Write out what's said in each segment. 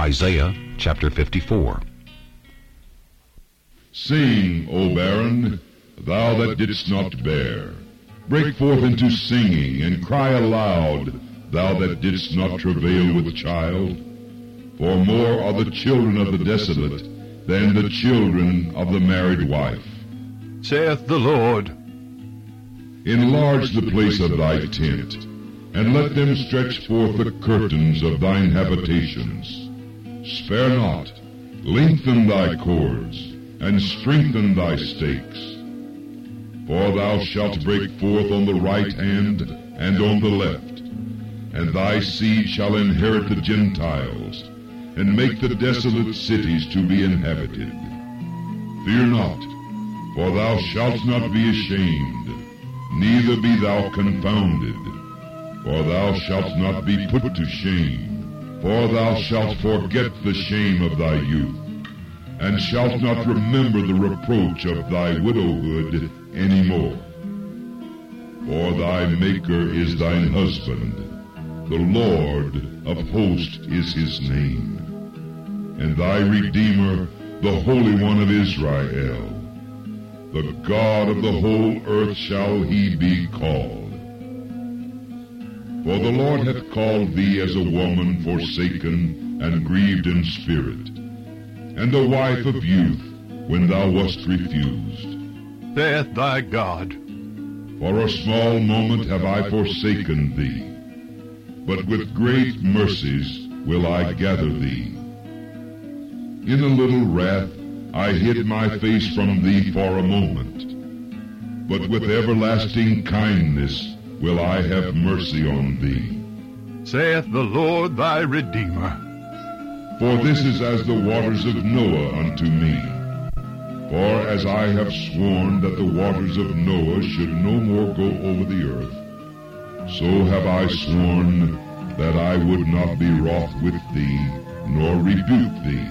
Isaiah chapter 54. Sing, O barren, thou that didst not bear. Break forth into singing, and cry aloud, thou that didst not travail with child. For more are the children of the desolate than the children of the married wife. Saith the Lord, Enlarge the place of thy tent, and let them stretch forth the curtains of thine habitations. Spare not, lengthen thy cords, and strengthen thy stakes. For thou shalt break forth on the right hand and on the left, and thy seed shall inherit the Gentiles, and make the desolate cities to be inhabited. Fear not, for thou shalt not be ashamed, neither be thou confounded, for thou shalt not be put to shame, for thou shalt forget the shame of thy youth, and shalt not remember the reproach of thy widowhood any more. For thy Maker is thine husband, the Lord of hosts is his name, and thy Redeemer, the Holy One of Israel. The God of the whole earth shall he be called. For the Lord hath called thee as a woman forsaken and grieved in spirit, and a wife of youth when thou wast refused. saith thy God, For a small moment have I forsaken thee, but with great mercies will I gather thee. In a little wrath I hid my face from thee for a moment, but with everlasting kindness will I have mercy on thee. saith the Lord thy Redeemer. For this is as the waters of Noah unto me. For as I have sworn that the waters of Noah should no more go over the earth, so have I sworn that I would not be wroth with thee, nor rebuke thee.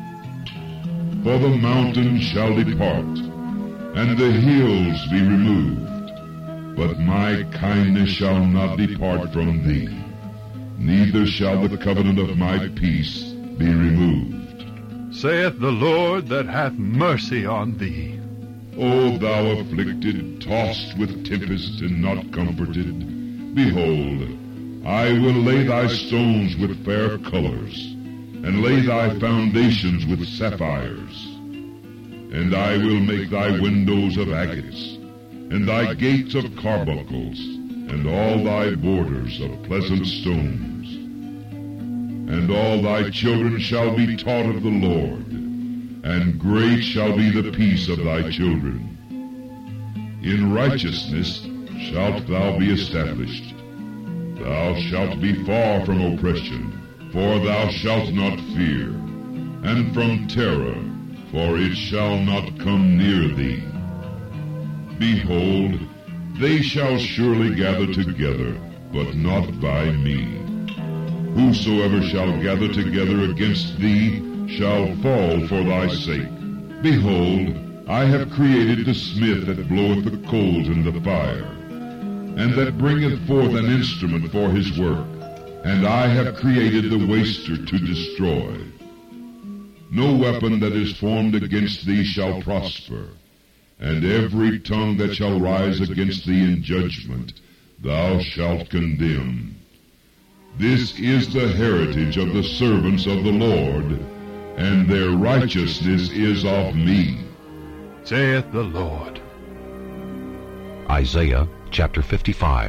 For the mountains shall depart, and the hills be removed, but my kindness shall not depart from thee, neither shall the covenant of my peace be removed. Saith the Lord that hath mercy on thee. O thou afflicted, tossed with tempest and not comforted, behold, I will lay thy stones with fair colors, and lay thy foundations with sapphires. And I will make thy windows of agates, and thy gates of carbuncles, and all thy borders of pleasant stones. And all thy children shall be taught of the Lord, and great shall be the peace of thy children. In righteousness shalt thou be established. Thou shalt be far from oppression, for thou shalt not fear, and from terror, for it shall not come near thee. Behold, they shall surely gather together, but not by me. Whosoever shall gather together against thee shall fall for thy sake. Behold, I have created the smith that bloweth the coals in the fire, and that bringeth forth an instrument for his work, and I have created the waster to destroy. No weapon that is formed against thee shall prosper, and every tongue that shall rise against thee in judgment thou shalt condemn. This is the heritage of the servants of the Lord, and their righteousness is of me, saith the Lord. Isaiah chapter 55.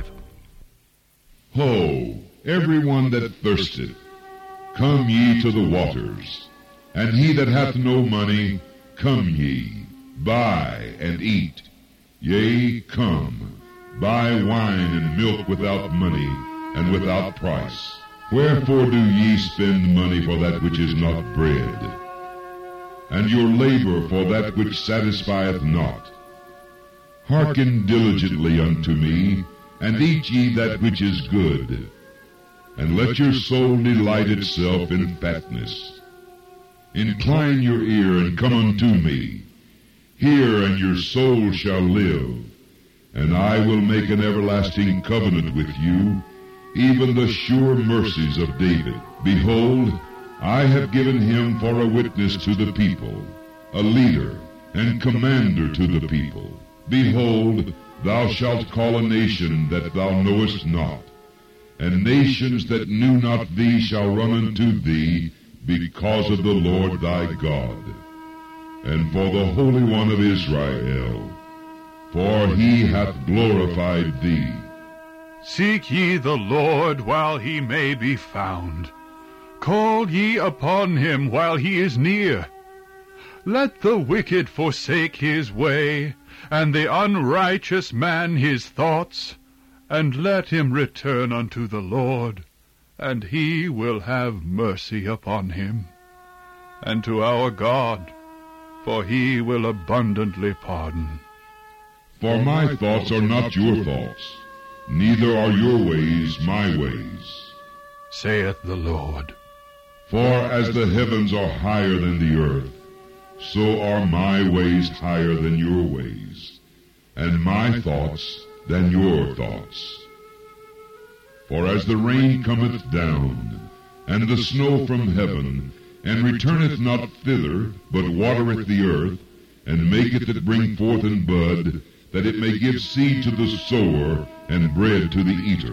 Ho, everyone that thirsteth, come ye to the waters, and he that hath no money, come ye, buy and eat. Yea, come, buy wine and milk without money, and without price. Wherefore do ye spend money for that which is not bread, and your labor for that which satisfieth not? Hearken diligently unto me, and eat ye that which is good, and let your soul delight itself in fatness. Incline your ear and come unto me. Hear, and your soul shall live, and I will make an everlasting covenant with you, even the sure mercies of David. Behold, I have given him for a witness to the people, a leader and commander to the people. Behold, thou shalt call a nation that thou knowest not, and nations that knew not thee shall run unto thee, because of the Lord thy God, and for the Holy One of Israel, for he hath glorified thee. Seek ye the Lord while he may be found. Call ye upon him while he is near. Let the wicked forsake his way, and the unrighteous man his thoughts, and let him return unto the Lord, and he will have mercy upon him, and to our God, for he will abundantly pardon. For my thoughts are not your thoughts, neither are your ways my ways, saith the Lord. For as the heavens are higher than the earth, so are my ways higher than your ways, and my thoughts than your thoughts. For as the rain cometh down, and the snow from heaven, and returneth not thither, but watereth the earth, and maketh it bring forth and bud, that it may give seed to the sower, and bread to the eater,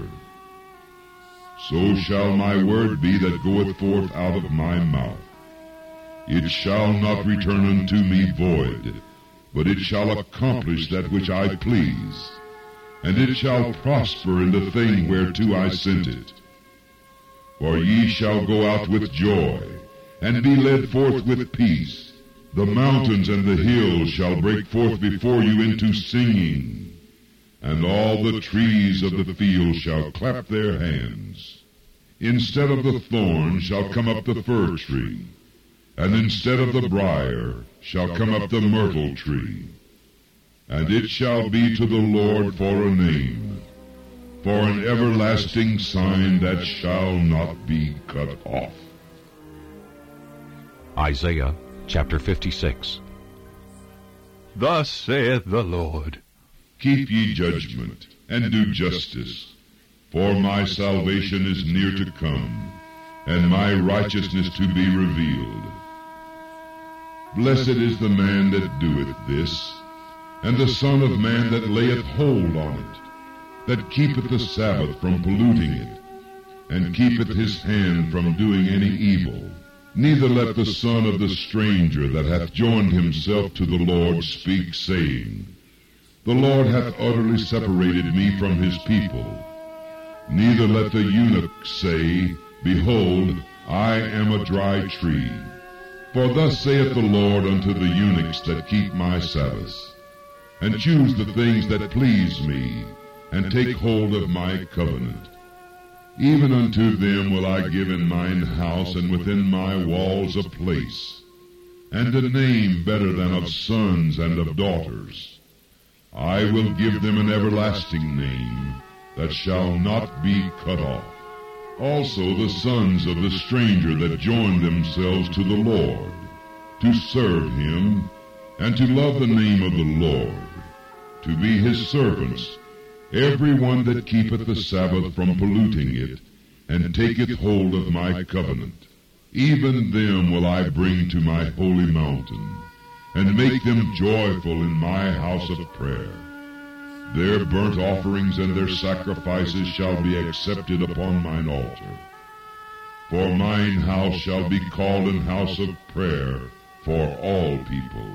so shall my word be that goeth forth out of my mouth. It shall not return unto me void, but it shall accomplish that which I please, and it shall prosper in the thing whereto I sent it. For ye shall go out with joy, and be led forth with peace. The mountains and the hills shall break forth before you into singing, and all the trees of the field shall clap their hands. Instead of the thorn shall come up the fir tree, and instead of the briar shall come up the myrtle tree. And it shall be to the Lord for a name, for an everlasting sign that shall not be cut off. Isaiah chapter 56. Thus saith the Lord, Keep ye judgment, and do justice, for my salvation is near to come, and my righteousness to be revealed. Blessed is the man that doeth this, and the Son of Man that layeth hold on it, that keepeth the Sabbath from polluting it, and keepeth his hand from doing any evil. Neither let the son of the stranger that hath joined himself to the Lord speak, saying, The Lord hath utterly separated me from his people. Neither let the eunuch say, Behold, I am a dry tree. For thus saith the Lord unto the eunuchs that keep my Sabbaths, and choose the things that please me, and take hold of my covenant. Even unto them will I give in mine house and within my walls a place, and a name better than of sons and of daughters. I will give them an everlasting name that shall not be cut off. Also the sons of the stranger that join themselves to the Lord, to serve him, and to love the name of the Lord, to be his servants, every one that keepeth the Sabbath from polluting it, and taketh hold of my covenant. Even them will I bring to my holy mountain, and make them joyful in my house of prayer. Their burnt offerings and their sacrifices shall be accepted upon mine altar. For mine house shall be called an house of prayer for all people.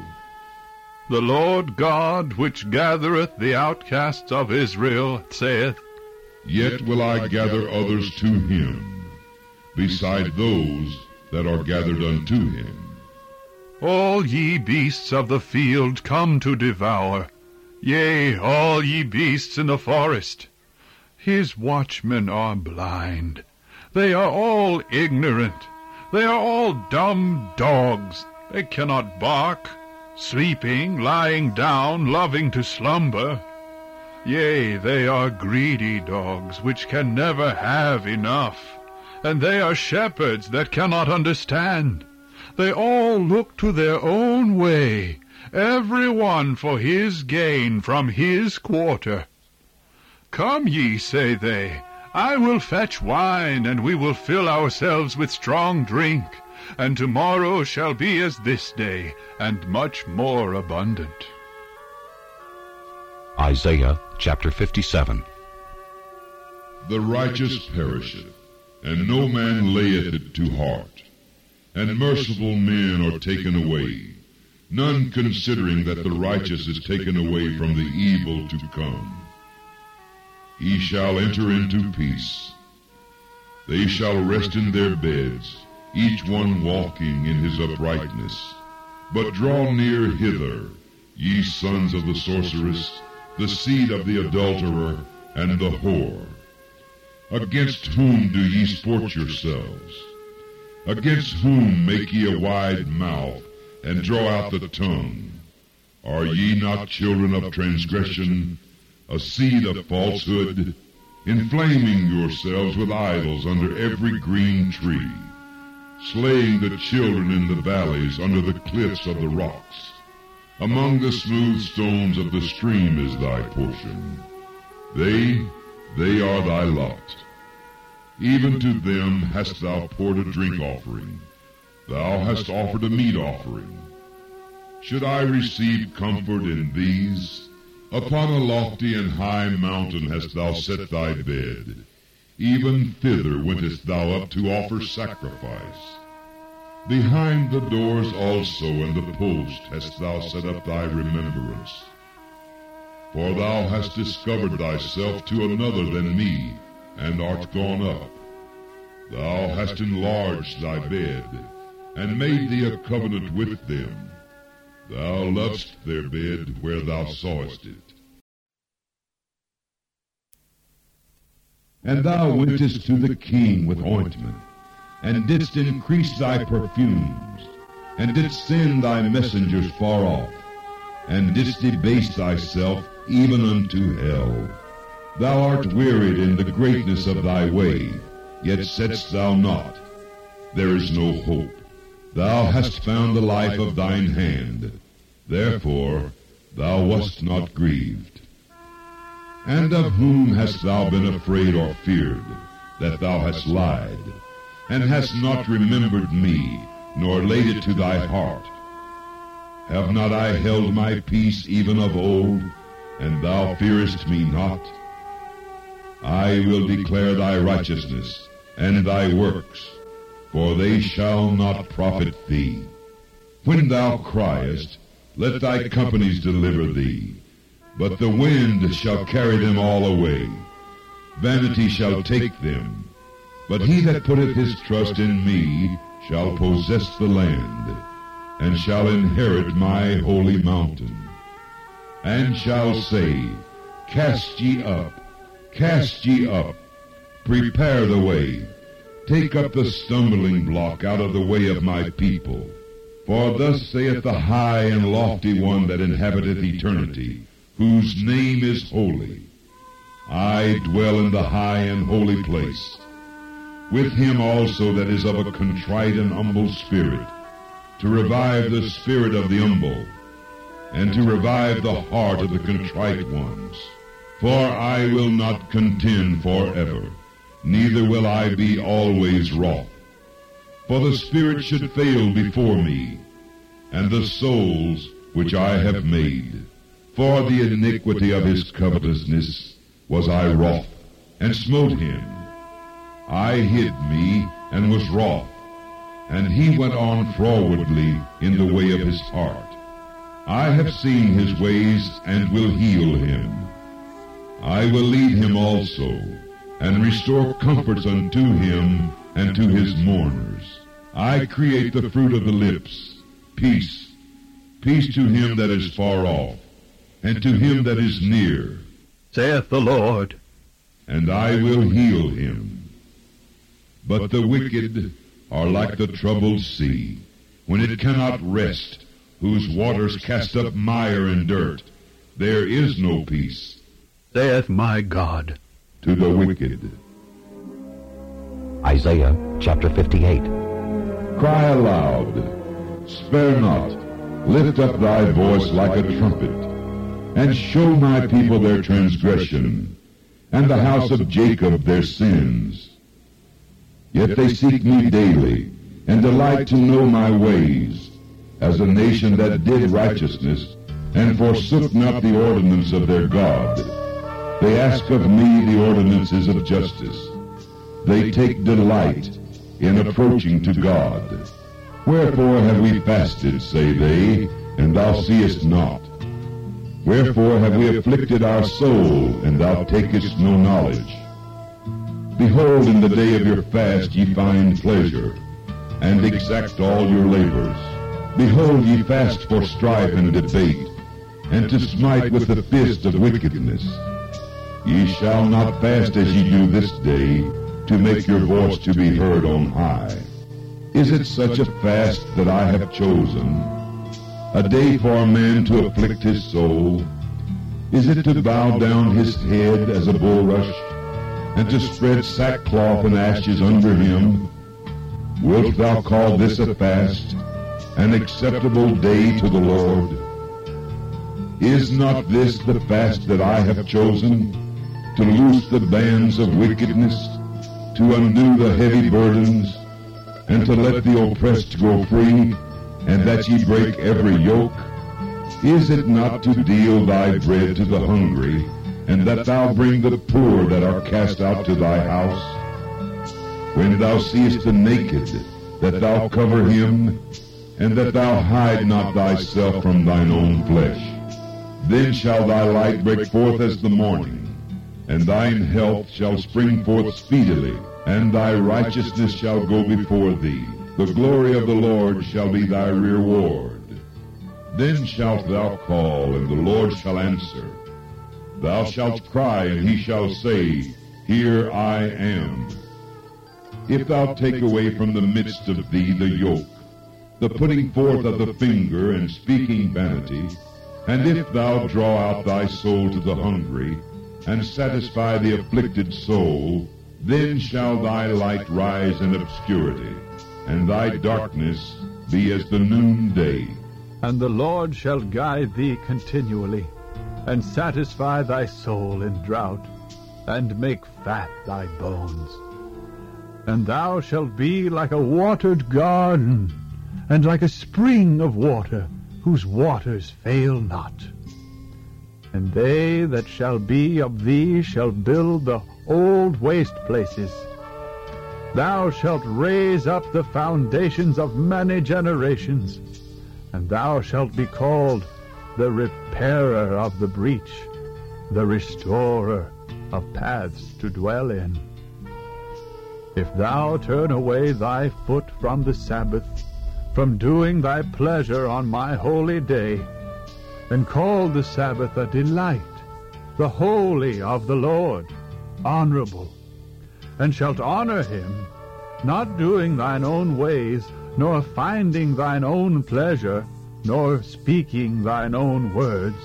The Lord God, which gathereth the outcasts of Israel, saith, Yet will I gather others to him, beside those that are gathered unto him. All ye beasts of the field come to devour, yea, all ye beasts in the forest. His watchmen are blind. They are all ignorant. They are all dumb dogs. They cannot bark, sleeping, lying down, loving to slumber. Yea, they are greedy dogs, which can never have enough. And they are shepherds that cannot understand. They all look to their own way, every one for his gain from his quarter. Come ye, say they, I will fetch wine, and we will fill ourselves with strong drink, and tomorrow shall be as this day, and much more abundant. Isaiah chapter 57. The righteous perisheth, and no man layeth it to heart. And merciful men are taken away, none considering that the righteous is taken away from the evil to come. He shall enter into peace. They shall rest in their beds, each one walking in his uprightness. But draw near hither, ye sons of the sorceress, the seed of the adulterer and the whore. Against whom do ye sport yourselves? Against whom make ye a wide mouth, and draw out the tongue? Are ye not children of transgression, a seed of falsehood, inflaming yourselves with idols under every green tree, slaying the children in the valleys under the cliffs of the rocks? Among the smooth stones of the stream is thy portion. They are thy lot. Even to them hast thou poured a drink offering. Thou hast offered a meat offering. Should I receive comfort in these? Upon a lofty and high mountain hast thou set thy bed. Even thither wentest thou up to offer sacrifice. Behind the doors also and the post hast thou set up thy remembrance. For thou hast discovered thyself to another than me, and art gone up. Thou hast enlarged thy bed, and made thee a covenant with them. Thou lovest their bed where thou sawest it. And thou wentest to the king with ointment, and didst increase thy perfumes, and didst send thy messengers far off, and didst debase thyself even unto hell. Thou art wearied in the greatness of thy way, yet saidst thou not, there is no hope. Thou hast found the life of thine hand, therefore thou wast not grieved. And of whom hast thou been afraid or feared, that thou hast lied, and hast not remembered me, nor laid it to thy heart? Have not I held my peace even of old, and thou fearest me not? I will declare thy righteousness, and thy works, for they shall not profit thee. When thou criest, let thy companies deliver thee, but the wind shall carry them all away. Vanity shall take them, but he that putteth his trust in me shall possess the land, and shall inherit my holy mountain, and shall say, Cast ye up, prepare the way, take up the stumbling block out of the way of my people. For thus saith the high and lofty one that inhabiteth eternity, whose name is holy. I dwell in the high and holy place, with him also that is of a contrite and humble spirit, to revive the spirit of the humble, and to revive the heart of the contrite ones. For I will not contend forever, neither will I be always wroth. For the spirit should fail before me, and the souls which I have made. For the iniquity of his covetousness was I wroth, and smote him. I hid me, and was wroth, and he went on frowardly in the way of his heart. I have seen his ways, and will heal him. I will lead him also, and restore comforts unto him and to his mourners. I create the fruit of the lips, peace, peace to him that is far off, and to him that is near, saith the Lord. And I will heal him. But the wicked are like the troubled sea, when it cannot rest, whose waters cast up mire and dirt. There is no peace, saith my God, to the wicked. Isaiah chapter 58. Cry aloud, spare not, lift up thy voice like a trumpet, and show my people their transgression, and the house of Jacob their sins. Yet they seek me daily, and delight to know my ways, as a nation that did righteousness, and forsook not the ordinance of their God. They ask of me the ordinances of justice. They take delight in approaching to God. Wherefore have we fasted, say they, and thou seest not? Wherefore have we afflicted our soul, and thou takest no knowledge? Behold, in the day of your fast ye find pleasure, and exact all your labors. Behold, ye fast for strife and debate, and to smite with the fist of wickedness. Ye shall not fast as ye do this day, to make your voice to be heard on high. Is it such a fast that I have chosen? A day for a man to afflict his soul? Is it to bow down his head as a bulrush, and to spread sackcloth and ashes under him? Wilt thou call this a fast, an acceptable day to the Lord? Is not this the fast that I have chosen, to loose the bands of wickedness, to undo the heavy burdens, and to let the oppressed go free, and that ye break every yoke? Is it not to deal thy bread to the hungry, and that thou bring the poor that are cast out to thy house? When thou seest the naked, that thou cover him, and that thou hide not thyself from thine own flesh. Then shall thy light break forth as the morning, and thine health shall spring forth speedily, and thy righteousness shall go before thee. The glory of the Lord shall be thy reward. Then shalt thou call, and the Lord shall answer. Thou shalt cry, and he shall say, Here I am. If thou take away from the midst of thee the yoke, the putting forth of the finger, and speaking vanity, and if thou draw out thy soul to the hungry, and satisfy the afflicted soul, then shall thy light rise in obscurity, and thy darkness be as the noonday. And the Lord shall guide thee continually, and satisfy thy soul in drought, and make fat thy bones. And thou shalt be like a watered garden, and like a spring of water, whose waters fail not. And they that shall be of thee shall build the old waste places. Thou shalt raise up the foundations of many generations, and thou shalt be called the repairer of the breach, the restorer of paths to dwell in. If thou turn away thy foot from the Sabbath, from doing thy pleasure on my holy day, and call the Sabbath a delight, the holy of the Lord, honorable, and shalt honor him, not doing thine own ways, nor finding thine own pleasure, nor speaking thine own words,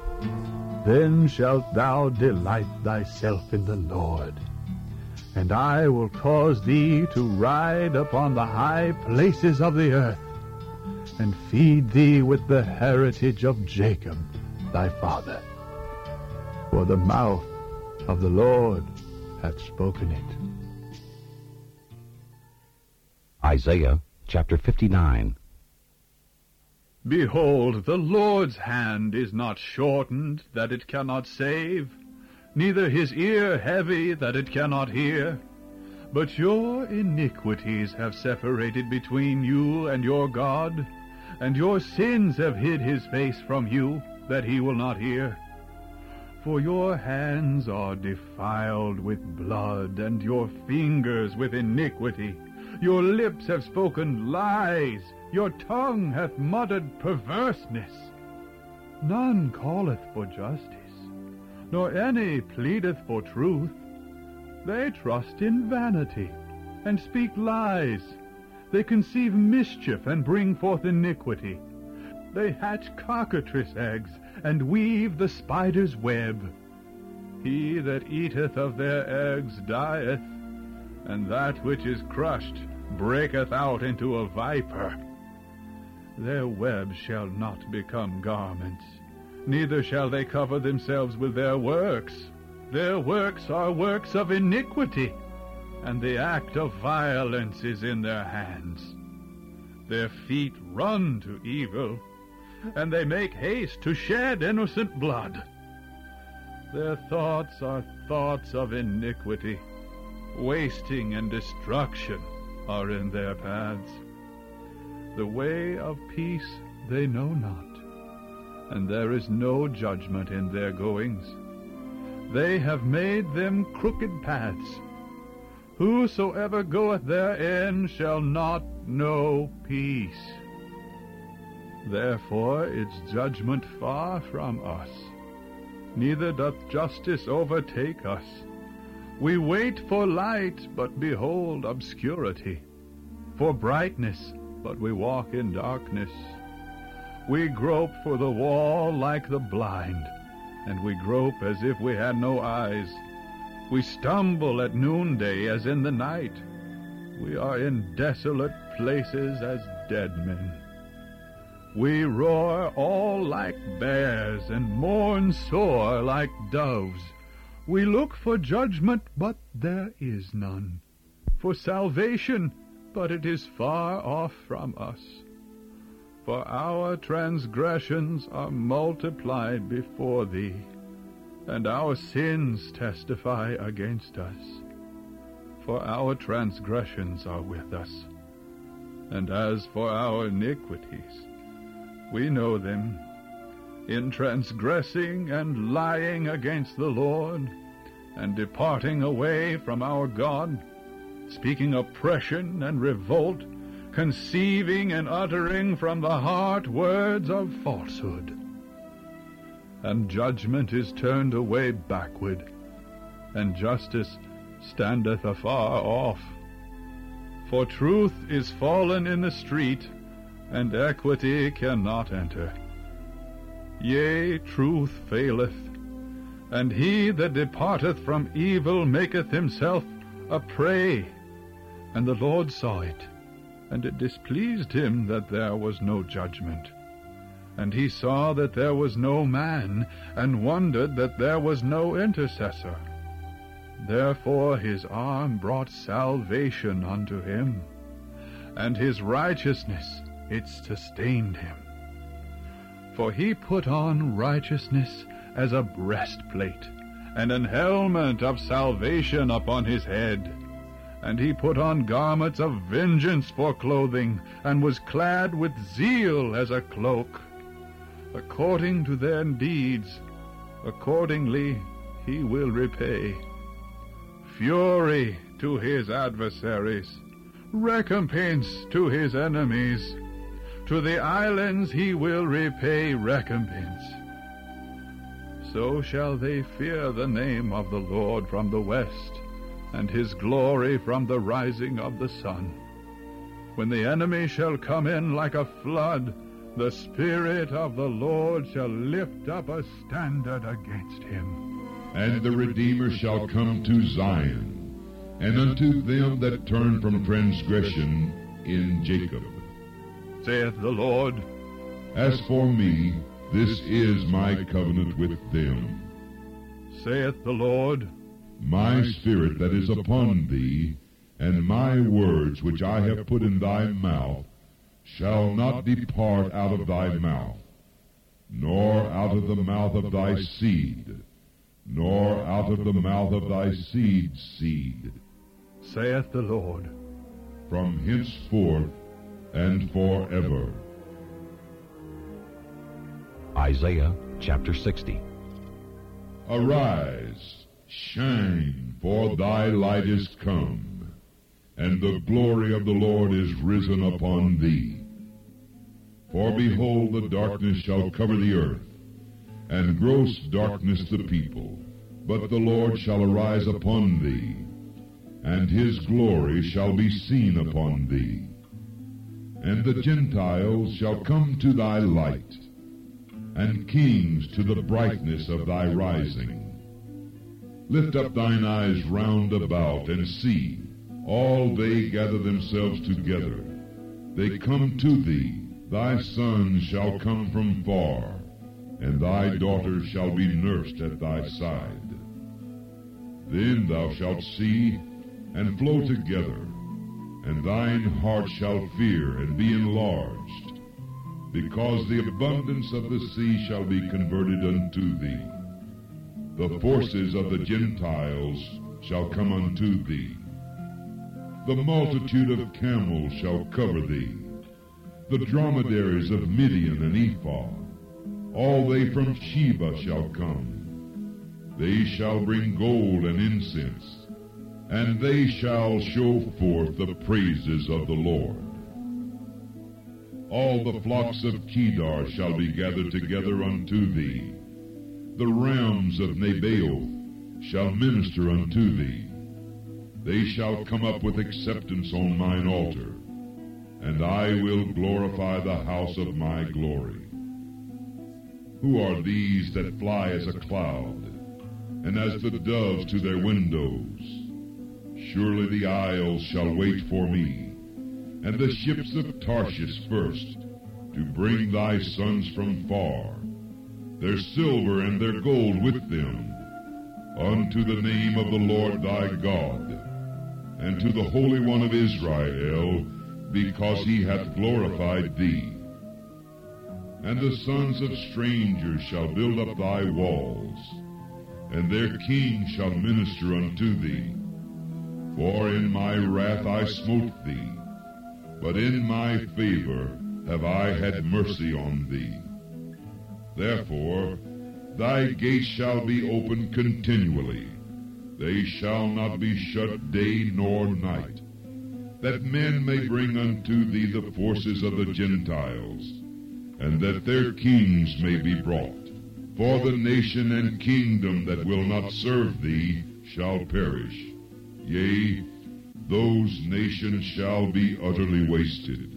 then shalt thou delight thyself in the Lord. And I will cause thee to ride upon the high places of the earth, and feed thee with the heritage of Jacob thy father. For the mouth of the Lord hath spoken it. Isaiah chapter 59. Behold, the Lord's hand is not shortened, that it cannot save, neither his ear heavy, that it cannot hear. But your iniquities have separated between you and your God, and your sins have hid his face from you, that he will not hear. For your hands are defiled with blood, and your fingers with iniquity. Your lips have spoken lies, your tongue hath muttered perverseness. None calleth for justice, nor any pleadeth for truth. They trust in vanity, and speak lies. They conceive mischief, and bring forth iniquity. They hatch cockatrice eggs, and weave the spider's web. He that eateth of their eggs dieth, and that which is crushed breaketh out into a viper. Their webs shall not become garments, neither shall they cover themselves with their works. Their works are works of iniquity, and the act of violence is in their hands. Their feet run to evil, and they make haste to shed innocent blood. Their thoughts are thoughts of iniquity. Wasting and destruction are in their paths. The way of peace they know not, and there is no judgment in their goings. They have made them crooked paths. Whosoever goeth therein shall not know peace. Therefore is judgment far from us, neither doth justice overtake us. We wait for light, but behold obscurity, for brightness, but we walk in darkness. We grope for the wall like the blind, and we grope as if we had no eyes. We stumble at noonday as in the night. We are in desolate places as dead men. We roar all like bears, and mourn sore like doves. We look for judgment, but there is none. For salvation, but it is far off from us. For our transgressions are multiplied before thee, and our sins testify against us. For our transgressions are with us, and as for our iniquities, we know them, in transgressing and lying against the Lord, and departing away from our God, speaking oppression and revolt, conceiving and uttering from the heart words of falsehood. And judgment is turned away backward, and justice standeth afar off. For truth is fallen in the street, and equity cannot enter. Yea, truth faileth, and he that departeth from evil maketh himself a prey. And the Lord saw it, and it displeased him that there was no judgment. And he saw that there was no man, and wondered that there was no intercessor. Therefore his arm brought salvation unto him, and his righteousness it sustained him. For he put on righteousness as a breastplate, and an helmet of salvation upon his head. And he put on garments of vengeance for clothing, and was clad with zeal as a cloak. According to their deeds, accordingly he will repay. Fury to his adversaries, recompense to his enemies. To the islands he will repay recompense. So shall they fear the name of the Lord from the west, and his glory from the rising of the sun. When the enemy shall come in like a flood, the Spirit of the Lord shall lift up a standard against him. And the Redeemer shall come to Zion, and unto them that turn from transgression in Jacob. Saith the Lord, As for me, this is my covenant with them. Saith the Lord, My Spirit that is upon thee, and my words which I have put in thy mouth, shall not depart out of thy mouth, nor out of the mouth of thy seed, nor out of the mouth of thy seed's seed, saith the Lord, from henceforth and forever. Isaiah chapter 60. Arise, shine, for thy light is come, and the glory of the Lord is risen upon thee. For behold, the darkness shall cover the earth, and gross darkness the people. But the Lord shall arise upon thee, and his glory shall be seen upon thee. And the Gentiles shall come to thy light, and kings to the brightness of thy rising. Lift up thine eyes round about, and see, all they gather themselves together. They come to thee. Thy sons shall come from far, and thy daughters shall be nursed at thy side. Then thou shalt see and flow together, and thine heart shall fear and be enlarged, because the abundance of the sea shall be converted unto thee. The forces of the Gentiles shall come unto thee. The multitude of camels shall cover thee, the dromedaries of Midian and Ephah, all they from Sheba shall come. They shall bring gold and incense, and they shall show forth the praises of the Lord. All the flocks of Kedar shall be gathered together unto thee. The rams of Nebaioth shall minister unto thee. They shall come up with acceptance on mine altar, and I will glorify the house of my glory. Who are these that fly as a cloud, and as the doves to their windows? Surely the isles shall wait for me, and the ships of Tarshish first, to bring thy sons from far, their silver and their gold with them, unto the name of the Lord thy God, and to the Holy One of Israel, because he hath glorified thee. And the sons of strangers shall build up thy walls, and their king shall minister unto thee. For in my wrath I smote thee, but in my favor have I had mercy on thee. Therefore thy gates shall be open continually, they shall not be shut day nor night, that men may bring unto thee the forces of the Gentiles, and that their kings may be brought. For the nation and kingdom that will not serve thee shall perish. Yea, those nations shall be utterly wasted.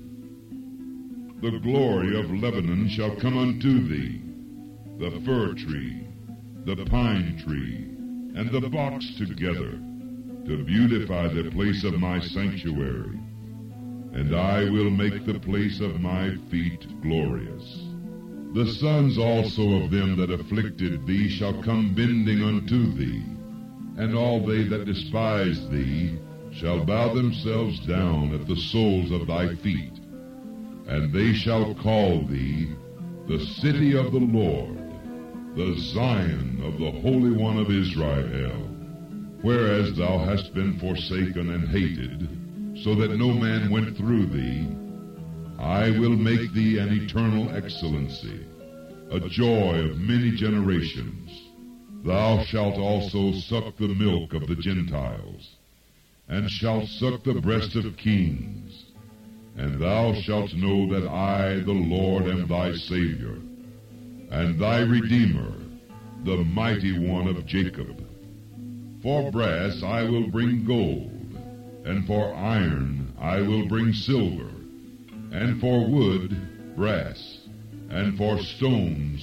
The glory of Lebanon shall come unto thee, the fir tree, the pine tree, and the box together, to beautify the place of my sanctuary. And I will make the place of my feet glorious. The sons also of them that afflicted thee shall come bending unto thee, and all they that despise thee shall bow themselves down at the soles of thy feet. And they shall call thee the city of the Lord, the Zion of the Holy One of Israel. Whereas thou hast been forsaken and hated, so that no man went through thee, I will make thee an eternal excellency, a joy of many generations. Thou shalt also suck the milk of the Gentiles, and shalt suck the breast of kings. And thou shalt know that I, the Lord, am thy Savior, and thy Redeemer, the mighty one of Jacob. For brass I will bring gold, and for iron I will bring silver, and for wood brass, and for stones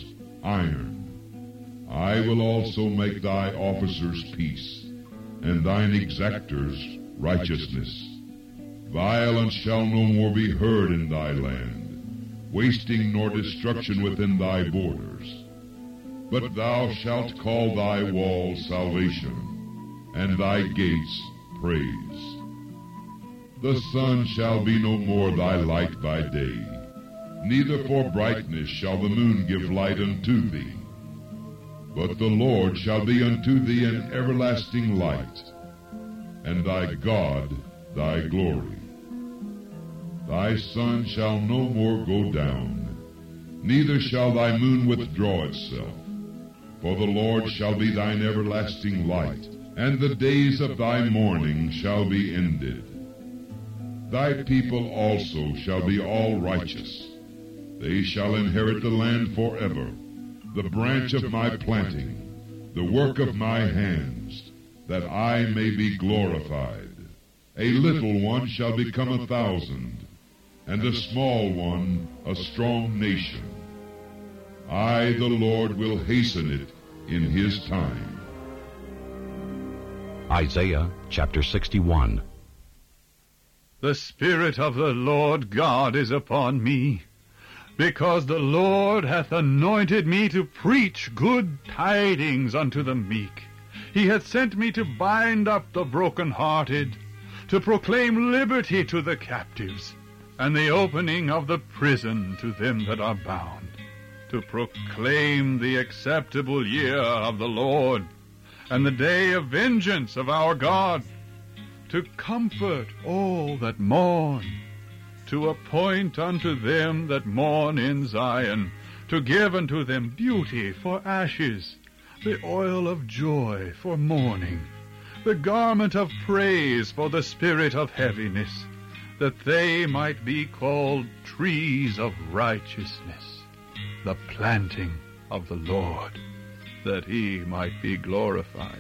iron. I will also make thy officers peace, and thine exactors righteousness. Violence shall no more be heard in thy land, wasting nor destruction within thy borders. But thou shalt call thy walls salvation, and thy gates praise. The sun shall be no more thy light by day, neither for brightness shall the moon give light unto thee. But the Lord shall be unto thee an everlasting light, and thy God thy glory. Thy sun shall no more go down, neither shall thy moon withdraw itself. For the Lord shall be thine everlasting light, and the days of thy mourning shall be ended. Thy people also shall be all righteous. They shall inherit the land forever, the branch of my planting, the work of my hands, that I may be glorified. A little one shall become 1,000, and a small one a strong nation. I, the Lord, will hasten it in his time. Isaiah chapter 61. The Spirit of the Lord God is upon me, because the Lord hath anointed me to preach good tidings unto the meek. He hath sent me to bind up the broken-hearted, to proclaim liberty to the captives, and the opening of the prison to them that are bound, to proclaim the acceptable year of the Lord, and the day of vengeance of our God, to comfort all that mourn, to appoint unto them that mourn in Zion, to give unto them beauty for ashes, the oil of joy for mourning, the garment of praise for the spirit of heaviness, that they might be called trees of righteousness, the planting of the Lord, that he might be glorified.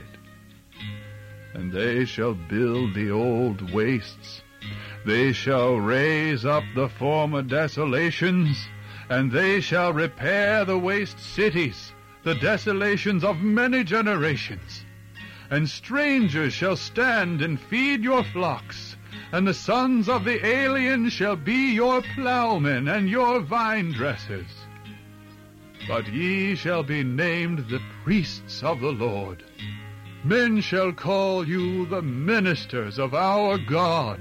And they shall build the old wastes, they shall raise up the former desolations, and they shall repair the waste cities, the desolations of many generations. And strangers shall stand and feed your flocks, and the sons of the alien shall be your plowmen and your vine dressers. But ye shall be named the priests of the Lord. Men shall call you the ministers of our God.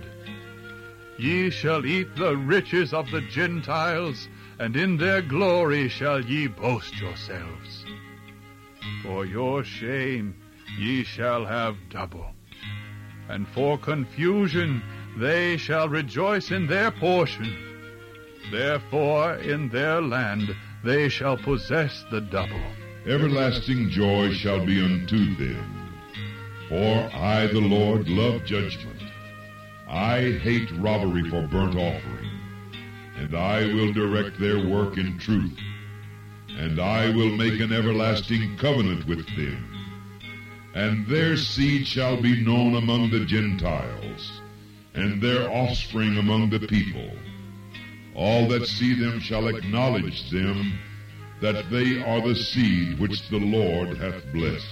Ye shall eat the riches of the Gentiles, and in their glory shall ye boast yourselves. For your shame ye shall have double, and for confusion they shall rejoice in their portion. Therefore in their land they shall possess the double. Everlasting joy shall be unto them. For I, the Lord, love judgment. I hate robbery for burnt offering. And I will direct their work in truth. And I will make an everlasting covenant with them. And their seed shall be known among the Gentiles, and their offspring among the people. All that see them shall acknowledge them, that they are the seed which the Lord hath blessed.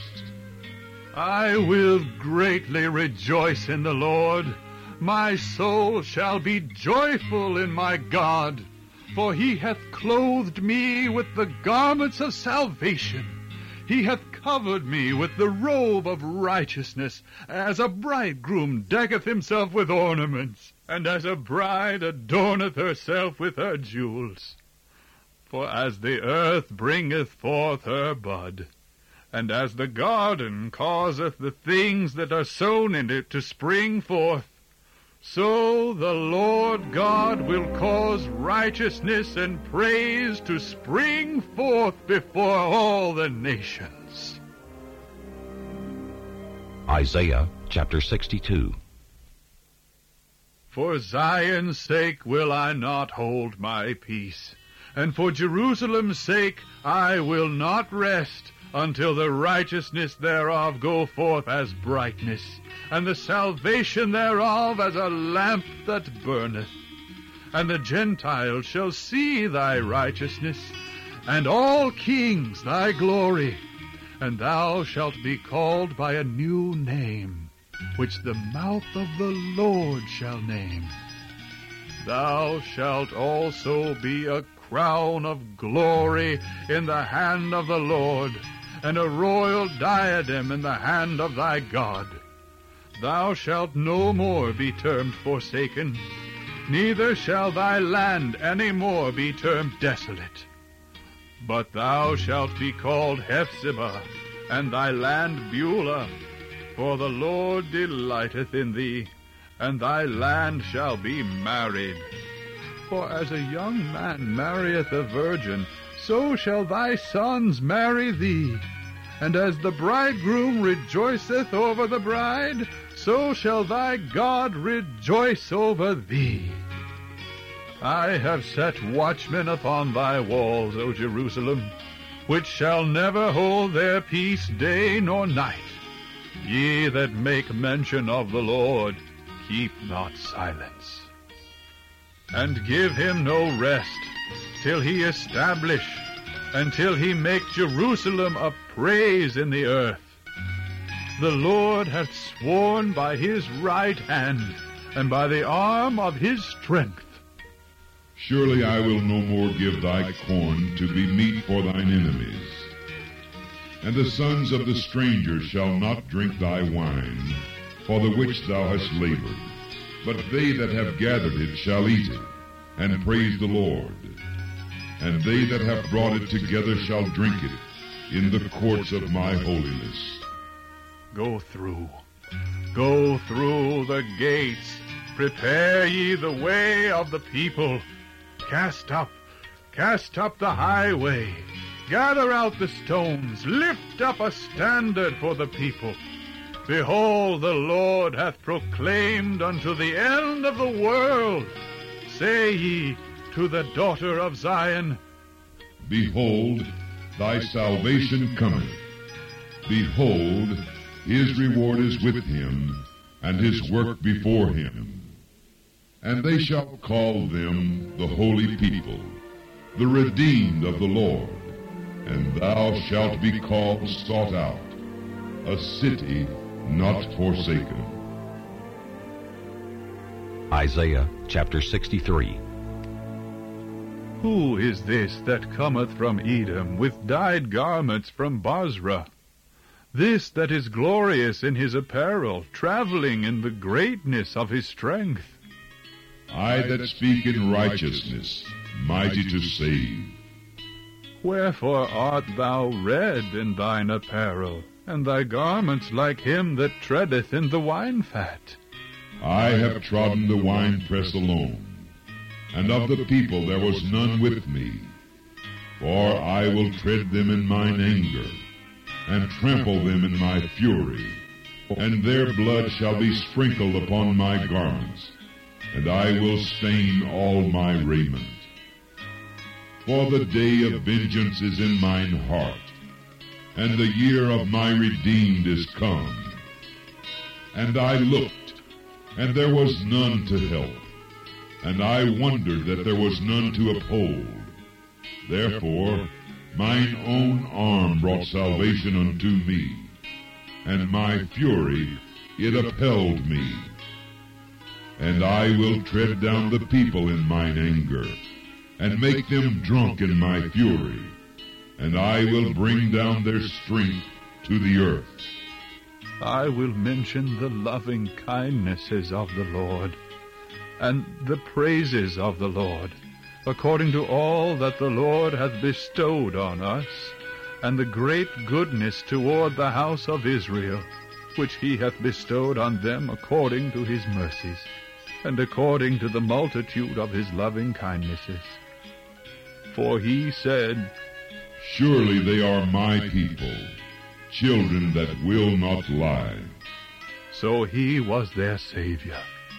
I will greatly rejoice in the Lord. My soul shall be joyful in my God, for he hath clothed me with the garments of salvation. He hath covered me with the robe of righteousness, as a bridegroom decketh himself with ornaments, and as a bride adorneth herself with her jewels. For as the earth bringeth forth her bud, and as the garden causeth the things that are sown in it to spring forth, so the Lord God will cause righteousness and praise to spring forth before all the nations. Isaiah chapter 62. For Zion's sake will I not hold my peace, and for Jerusalem's sake I will not rest, until the righteousness thereof go forth as brightness, and the salvation thereof as a lamp that burneth. And the Gentiles shall see thy righteousness, and all kings thy glory. And thou shalt be called by a new name, which the mouth of the Lord shall name. Thou shalt also be a crown of glory in the hand of the Lord, and a royal diadem in the hand of thy God. Thou shalt no more be termed forsaken, neither shall thy land any more be termed desolate. But thou shalt be called Hephzibah, and thy land Beulah, for the Lord delighteth in thee, and thy land shall be married. For as a young man marrieth a virgin, so shall thy sons marry thee. And as the bridegroom rejoiceth over the bride, so shall thy God rejoice over thee. I have set watchmen upon thy walls, O Jerusalem, which shall never hold their peace day nor night. Ye that make mention of the Lord, keep not silence. And give him no rest, till he establish, until he make Jerusalem a praise in the earth. The Lord hath sworn by his right hand, and by the arm of his strength. Surely I will no more give thy corn to be meat for thine enemies. And the sons of the stranger shall not drink thy wine, for the which thou hast labored. But they that have gathered it shall eat it, and praise the Lord. And they that have brought it together shall drink it in the courts of my holiness. Go through the gates. Prepare ye the way of the people. Cast up the highway. Gather out the stones. Lift up a standard for the people. Behold, the Lord hath proclaimed unto the end of the world. Say ye to the daughter of Zion, Behold, thy salvation cometh. Behold, his reward is with him, and his work before him. And they shall call them the holy people, the redeemed of the Lord. And thou shalt be called sought out, a city not forsaken. Isaiah chapter 63. Who is this that cometh from Edom with dyed garments from Bozrah? This that is glorious in his apparel, traveling in the greatness of his strength. I that speak in righteousness, mighty to save. Wherefore art thou red in thine apparel, and thy garments like him that treadeth in the wine-fat? I have trodden the winepress alone, and of the people there was none with me. For I will tread them in mine anger, and trample them in my fury, and their blood shall be sprinkled upon my garments, and I will stain all my raiment. For the day of vengeance is in mine heart, and the year of my redeemed is come. And I looked, and there was none to help, and I wondered that there was none to uphold. Therefore mine own arm brought salvation unto me, and my fury it upheld me. And I will tread down the people in mine anger, and make them drunk in my fury, and I will bring down their strength to the earth. I will mention the loving kindnesses of the Lord, and the praises of the Lord, according to all that the Lord hath bestowed on us, and the great goodness toward the house of Israel, which he hath bestowed on them according to his mercies, and according to the multitude of his loving kindnesses. For he said, Surely they are my people, children that will not lie. So he was their Savior.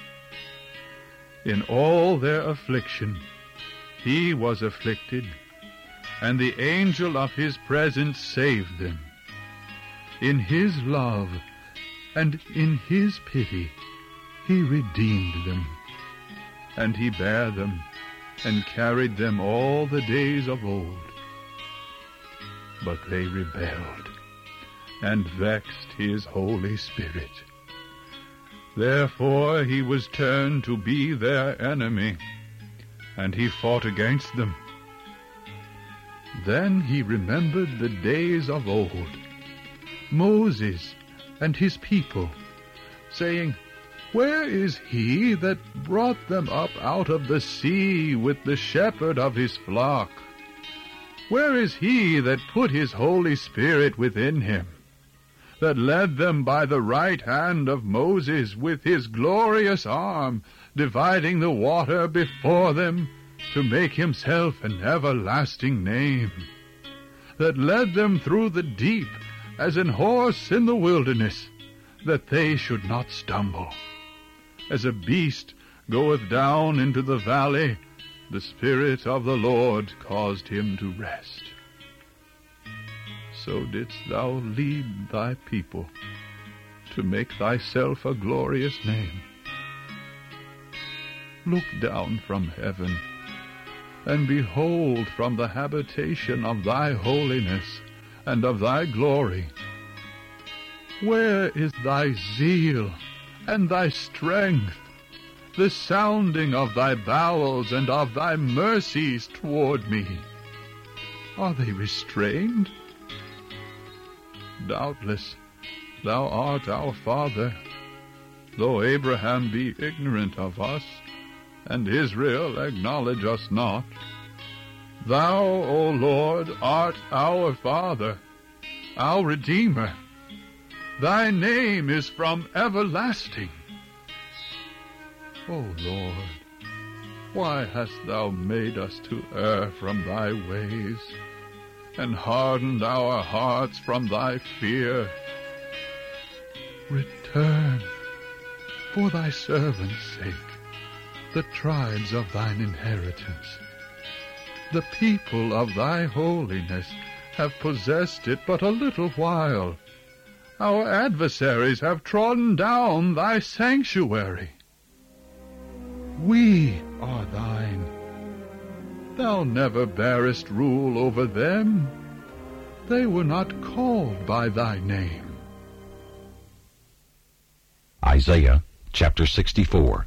In all their affliction he was afflicted, and the angel of his presence saved them. In his love and in his pity he redeemed them, and he bare them and carried them all the days of old. But they rebelled and vexed his Holy Spirit. Therefore he was turned to be their enemy, and he fought against them. Then he remembered the days of old, Moses and his people, saying, Where is he that brought them up out of the sea with the shepherd of his flock? Where is he that put his Holy Spirit within him, that led them by the right hand of Moses with his glorious arm, dividing the water before them, to make himself an everlasting name, that led them through the deep as an horse in the wilderness, that they should not stumble? As a beast goeth down into the valley, the Spirit of the Lord caused him to rest. So didst thou lead thy people to make thyself a glorious name. Look down from heaven, and behold from the habitation of thy holiness and of thy glory. Where is thy zeal and thy strength, the sounding of thy bowels and of thy mercies toward me? Are they restrained? doubtless, thou art our Father, though Abraham be ignorant of us, and Israel acknowledge us not. Thou, O Lord, art our Father, our Redeemer. Thy name is from everlasting. O Lord, why hast thou made us to err from thy ways, and hardened our hearts from thy fear? Return, for thy servant's sake, the tribes of thine inheritance. The people of thy holiness have possessed it but a little while. Our adversaries have trodden down thy sanctuary. We are thine. Thou never bearest rule over them. They were not called by thy name. Isaiah chapter 64.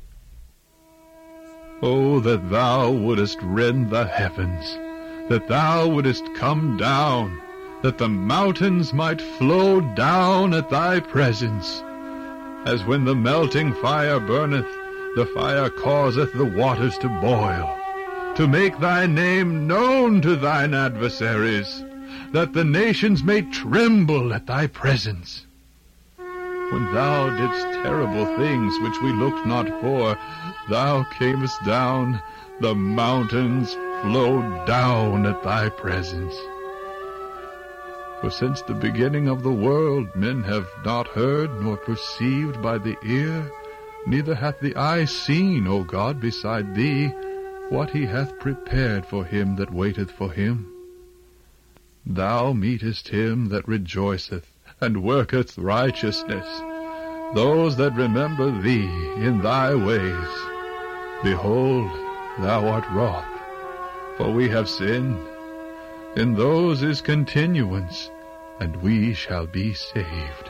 Oh, that thou wouldest rend the heavens, that thou wouldest come down, that the mountains might flow down at thy presence. As when the melting fire burneth, the fire causeth the waters to boil, to make thy name known to thine adversaries, that the nations may tremble at thy presence. When thou didst terrible things which we looked not for, thou camest down, the mountains flowed down at thy presence. For since the beginning of the world men have not heard nor perceived by the ear, neither hath the eye seen, O God, beside thee, what he hath prepared for him that waiteth for him. Thou meetest him that rejoiceth, and worketh righteousness, those that remember thee in thy ways. Behold, thou art wroth, for we have sinned. In those is continuance, and we shall be saved.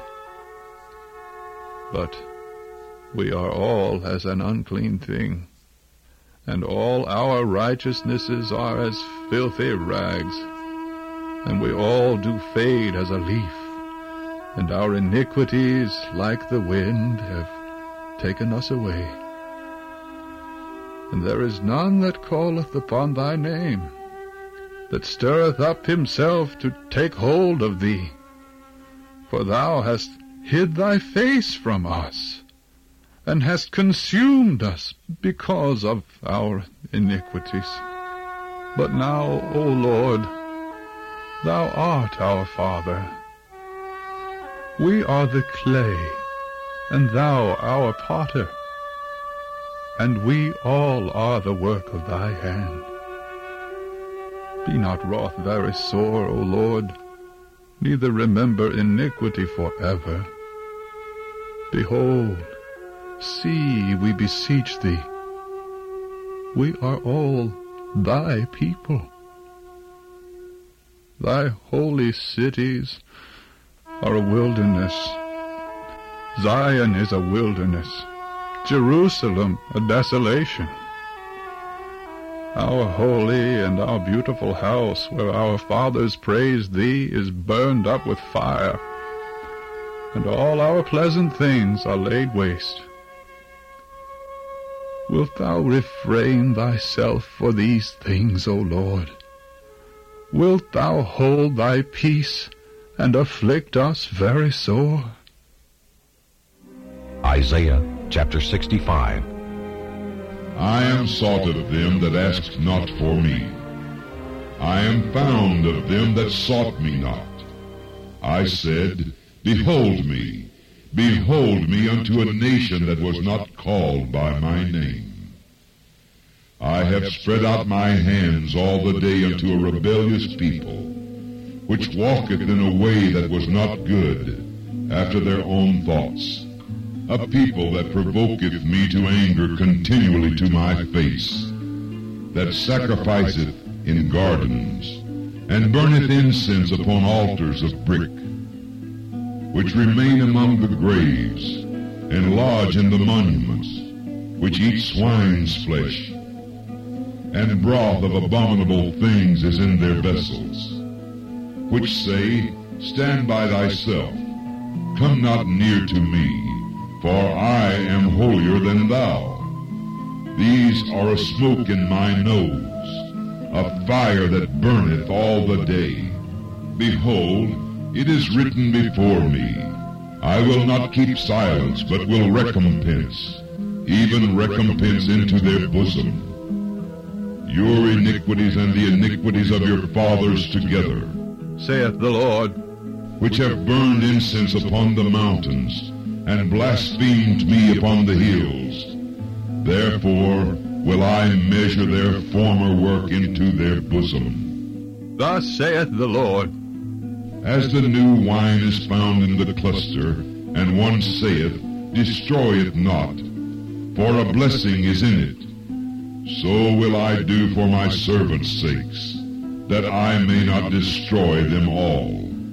But we are all as an unclean thing, and all our righteousnesses are as filthy rags, and we all do fade as a leaf, and our iniquities, like the wind, have taken us away. And there is none that calleth upon thy name, that stirreth up himself to take hold of thee. For thou hast hid thy face from us, and hast consumed us because of our iniquities. But now, O Lord, thou art our Father. We are the clay, and thou our potter, and we all are the work of thy hand. Be not wroth very sore, O Lord, neither remember iniquity forever. Behold, see, we beseech thee, we are all thy people. Thy holy cities are a wilderness. Zion is a wilderness, Jerusalem a desolation. Our holy and our beautiful house, where our fathers praised thee, is burned up with fire, and all our pleasant things are laid waste. Wilt thou refrain thyself for these things, O Lord? Wilt thou hold thy peace, and afflict us very sore? Isaiah chapter 65. I am sought of them that asked not for me. I am found of them that sought me not. I said, Behold me unto a nation that was not called by my name. I have spread out my hands all the day unto a rebellious people, which walketh in a way that was not good, after their own thoughts. A people that provoketh me to anger continually to my face, that sacrificeth in gardens, and burneth incense upon altars of brick, which remain among the graves, and lodge in the monuments, which eat swine's flesh, and broth of abominable things is in their vessels, which say, stand by thyself. Come not near to me, for I am holier than thou. These are a smoke in my nose, a fire that burneth all the day. Behold, it is written before me, I will not keep silence, but will recompense, even recompense into their bosom. Your iniquities and the iniquities of your fathers together, saith the Lord, which have burned incense upon the mountains, and blasphemed me upon the hills. Therefore will I measure their former work into their bosom. Thus saith the Lord, as the new wine is found in the cluster, and one saith, destroy it not, for a blessing is in it. So will I do for my servants' sakes, that I may not destroy them all.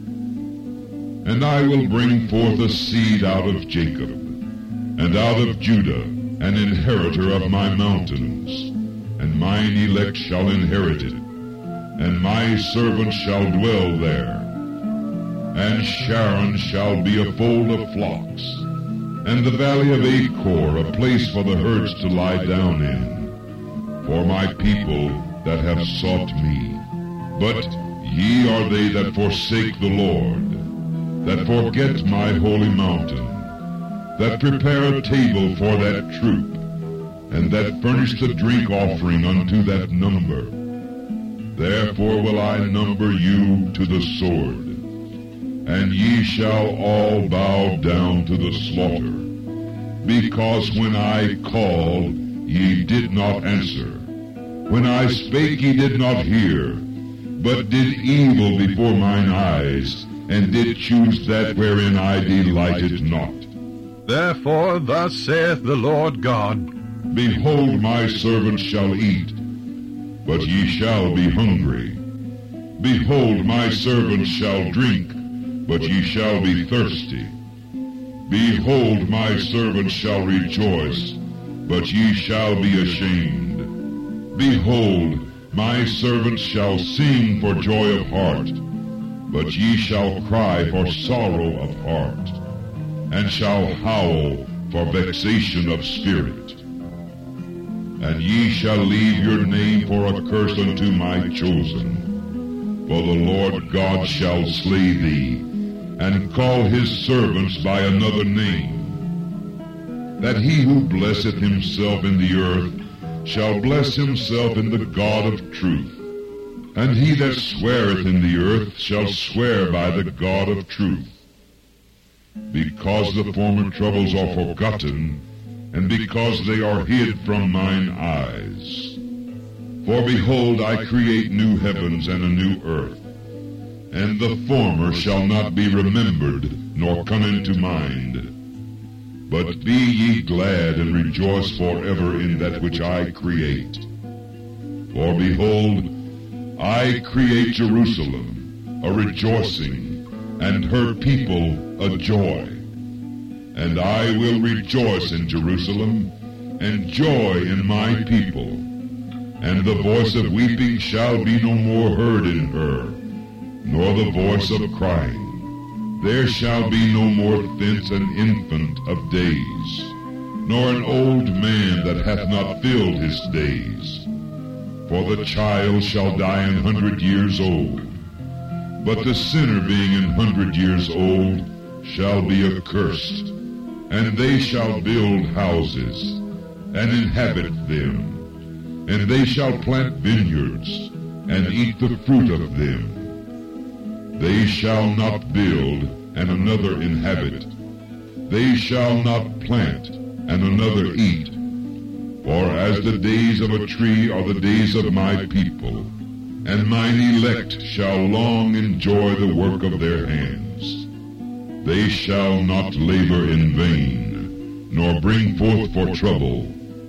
And I will bring forth a seed out of Jacob, and out of Judah, an inheritor of my mountains, and mine elect shall inherit it, and my servants shall dwell there. And Sharon shall be a fold of flocks, and the valley of Achor a place for the herds to lie down in, for my people that have sought me. But ye are they that forsake the Lord, that forget my holy mountain, that prepare a table for that troop, and that furnish the drink offering unto that number. Therefore will I number you to the sword, and ye shall all bow down to the slaughter, because when I called, ye did not answer. When I spake, ye did not hear, but did evil before mine eyes, and did choose that wherein I delighted not. Therefore thus saith the Lord God, behold, my servants shall eat, but ye shall be hungry. Behold, my servants shall drink, but ye shall be thirsty. Behold, my servants shall rejoice, but ye shall be ashamed. Behold, my servants shall sing for joy of heart, but ye shall cry for sorrow of heart, and shall howl for vexation of spirit. And ye shall leave your name for a curse unto my chosen, for the Lord God shall slay thee, and call his servants by another name, that he who blesseth himself in the earth shall bless himself in the God of truth, and he that sweareth in the earth shall swear by the God of truth. Because the former troubles are forgotten, and because they are hid from mine eyes. For behold, I create new heavens and a new earth, and the former shall not be remembered, nor come into mind. But be ye glad and rejoice forever in that which I create. For behold, I create Jerusalem, a rejoicing, and her people a joy. And I will rejoice in Jerusalem, and joy in my people. And the voice of weeping shall be no more heard in her, nor the voice of crying. There shall be no more thence an infant of days, nor an old man that hath not filled his days. For the child shall die 100 years old, but the sinner being 100 years old shall be accursed. And they shall build houses, and inhabit them, and they shall plant vineyards, and eat the fruit of them. They shall not build, and another inhabit. They shall not plant, and another eat. For as the days of a tree are the days of my people, and mine elect shall long enjoy the work of their hands. They shall not labor in vain, nor bring forth for trouble.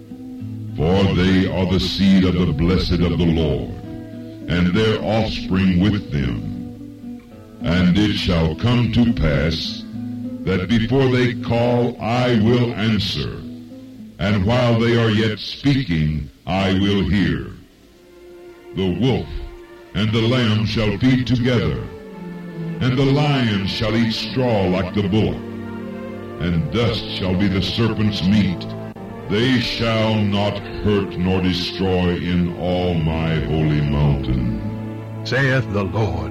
For they are the seed of the blessed of the Lord, and their offspring with them. And it shall come to pass, that before they call, I will answer, and while they are yet speaking, I will hear. The wolf and the lamb shall feed together, And the lion shall eat straw like the bullock, and dust shall be the serpent's meat. They shall not hurt nor destroy in all my holy mountain, saith the Lord.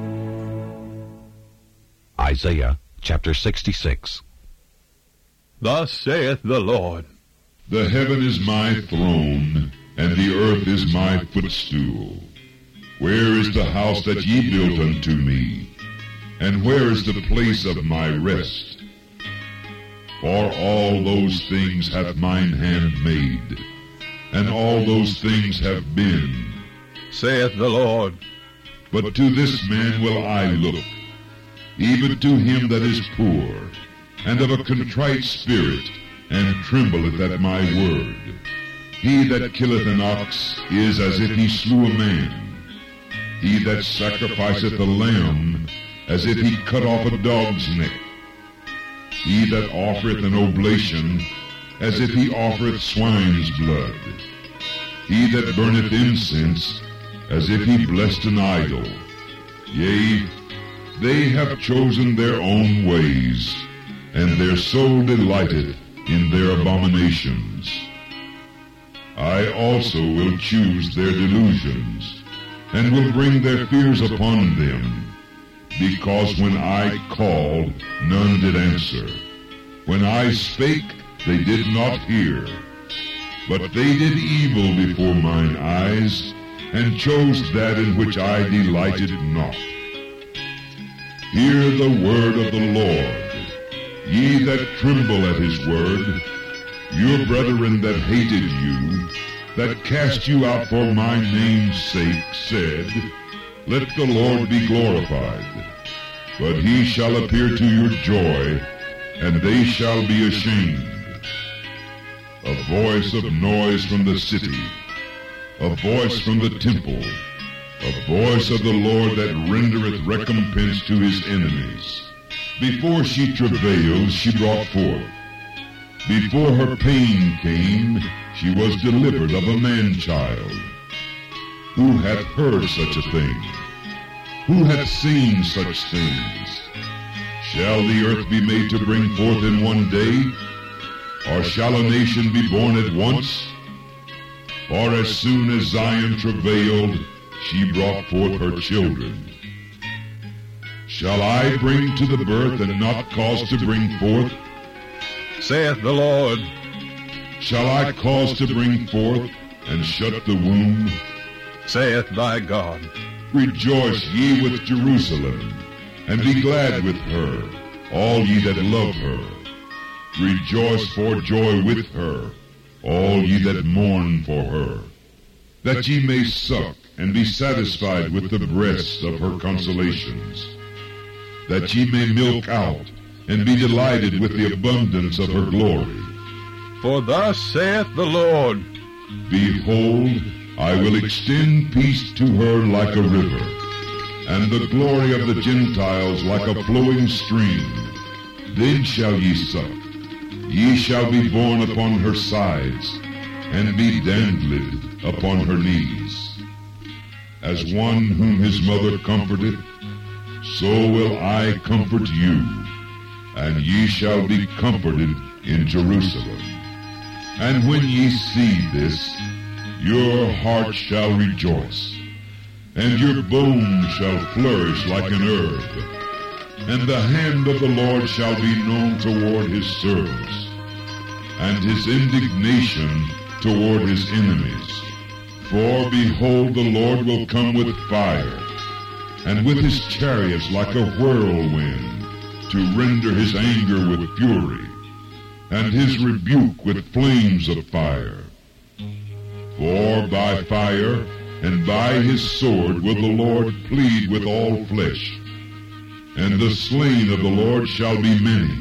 Isaiah chapter 66. Thus saith the Lord, The heaven is my throne, and the earth is my footstool. Where is the house that ye built unto me? And where is the place of my rest? For all those things hath mine hand made, and all those things have been, saith the Lord. But to this man will I look, even to him that is poor, and of a contrite spirit, and trembleth at my word. He that killeth an ox is as if he slew a man. He that sacrificeth a lamb, as if he cut off a dog's neck. He that offereth an oblation, as if he offereth swine's blood. He that burneth incense, as if he blessed an idol. Yea, they have chosen their own ways, and their soul delighteth in their abominations. I also will choose their delusions, and will bring their fears upon them, because when I called, none did answer. When I spake, they did not hear. But they did evil before mine eyes, and chose that in which I delighted not. Hear the word of the Lord, ye that tremble at his word, your brethren that hated you, that cast you out for my name's sake, said, Let the Lord be glorified. But he shall appear to your joy, and they shall be ashamed. A voice of noise from the city, a voice from the temple, a voice of the Lord that rendereth recompense to his enemies. Before she travailed, she brought forth. Before her pain came, she was delivered of a man-child. Who hath heard such a thing? Who hath seen such things? Shall the earth be made to bring forth in one day? Or shall a nation be born at once? For as soon as Zion travailed, she brought forth her children. Shall I bring to the birth and not cause to bring forth? Saith the Lord. Shall I cause to bring forth and shut the womb? Saith thy God. Rejoice ye with Jerusalem, and be glad with her, all ye that love her. Rejoice for joy with her, all ye that mourn for her, that ye may suck and be satisfied with the breasts of her consolations, that ye may milk out and be delighted with the abundance of her glory. For thus saith the Lord, Behold, I will extend peace to her like a river, and the glory of the Gentiles like a flowing stream. Then shall ye suck, ye shall be borne upon her sides, and be dandled upon her knees. As one whom his mother comforteth, so will I comfort you, and ye shall be comforted in Jerusalem. And when ye see this, your heart shall rejoice, and your bones shall flourish like an herb. And the hand of the Lord shall be known toward his servants, and his indignation toward his enemies. For behold, the Lord will come with fire, and with his chariots like a whirlwind, to render his anger with fury, and his rebuke with flames of fire. For by fire and by his sword will the Lord plead with all flesh, and the slain of the Lord shall be many.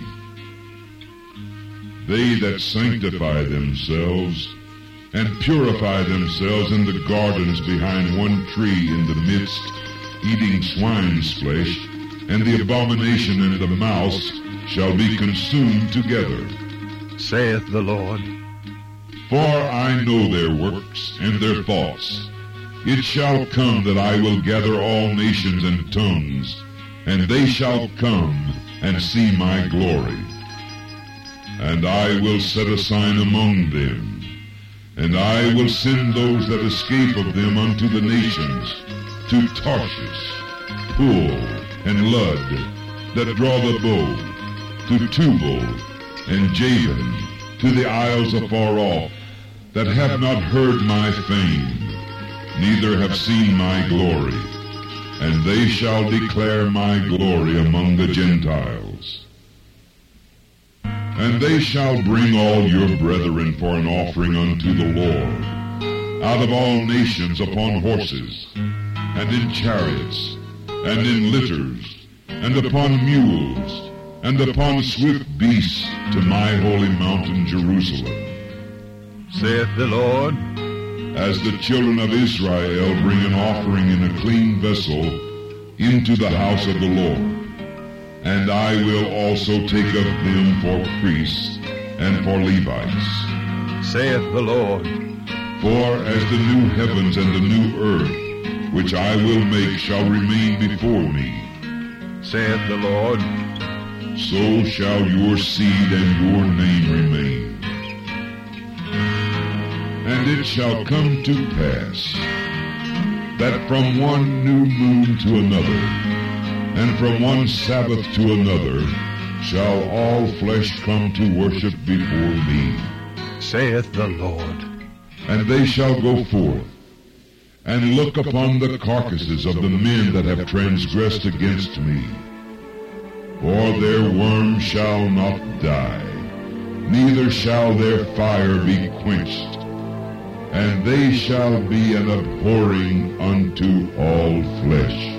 They that sanctify themselves and purify themselves in the gardens behind one tree in the midst, eating swine's flesh, and the abomination and the mouse shall be consumed together, saith the Lord. For I know their works and their thoughts. It shall come that I will gather all nations and tongues, and they shall come and see my glory. And I will set a sign among them, and I will send those that escape of them unto the nations, to Tarshish, Pul, and Lud, that draw the bow, to Tubal, and Javan, to the isles afar off, that have not heard my fame, neither have seen my glory, and they shall declare my glory among the Gentiles. And they shall bring all your brethren for an offering unto the Lord, out of all nations upon horses, and in chariots, and in litters, and upon mules, and upon swift beasts, to my holy mountain Jerusalem. Saith the Lord, as the children of Israel bring an offering in a clean vessel into the house of the Lord. And I will also take of them for priests and for Levites. Saith the Lord, for as the new heavens and the new earth, which I will make, shall remain before me, saith the Lord, so shall your seed and your name remain. And it shall come to pass that from one new moon to another, and from one Sabbath to another, shall all flesh come to worship before me, saith the Lord. And they shall go forth, and look upon the carcasses of the men that have transgressed against me. For their worm shall not die, neither shall their fire be quenched, and they shall be an abhorring unto all flesh.